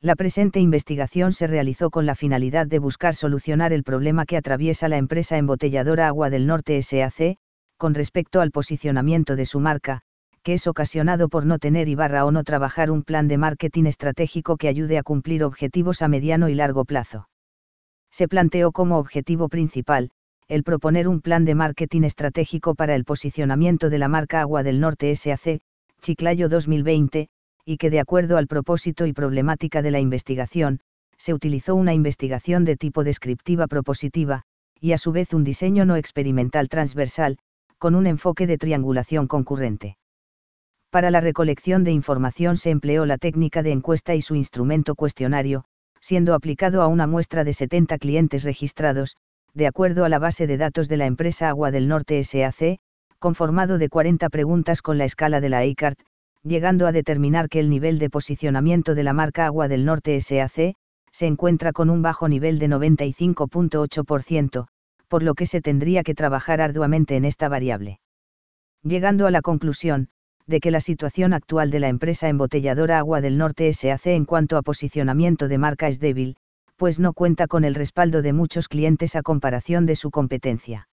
La presente investigación se realizó con la finalidad de buscar solucionar el problema que atraviesa la empresa embotelladora Agua del Norte S.A.C., con respecto al posicionamiento de su marca, que es ocasionado por no tener o no trabajar un plan de marketing estratégico que ayude a cumplir objetivos a mediano y largo plazo. Se planteó como objetivo principal, el proponer un plan de marketing estratégico para el posicionamiento de la marca Agua del Norte S.A.C., Chiclayo 2020, y que de acuerdo al propósito y problemática de la investigación, se utilizó una investigación de tipo descriptiva propositiva, y a su vez un diseño no experimental transversal, con un enfoque de triangulación concurrente. Para la recolección de información se empleó la técnica de encuesta y su instrumento cuestionario, siendo aplicado a una muestra de 70 clientes registrados, de acuerdo a la base de datos de la empresa Agua del Norte S.A.C., conformado de 40 preguntas con la escala de la ICART, llegando a determinar que el nivel de posicionamiento de la marca Agua del Norte S.A.C. se encuentra con un bajo nivel de 95.8%, por lo que se tendría que trabajar arduamente en esta variable. Llegando a la conclusión, de que la situación actual de la empresa embotelladora Agua del Norte S.A.C. en cuanto a posicionamiento de marca es débil, pues no cuenta con el respaldo de muchos clientes a comparación de su competencia.